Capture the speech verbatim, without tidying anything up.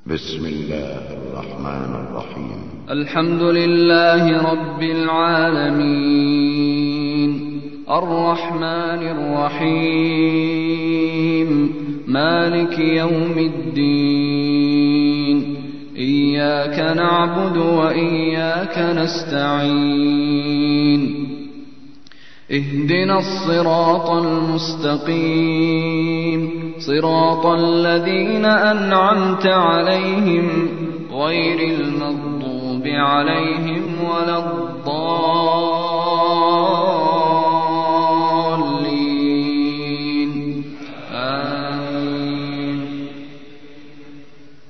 بسم الله الرحمن الرحيم. الحمد لله رب العالمين، الرحمن الرحيم، مالك يوم الدين، إياك نعبد وإياك نستعين، اهدنا الصراط المستقيم، صراط الذين أنعمت عليهم غير المغضوب عليهم ولا الضالين.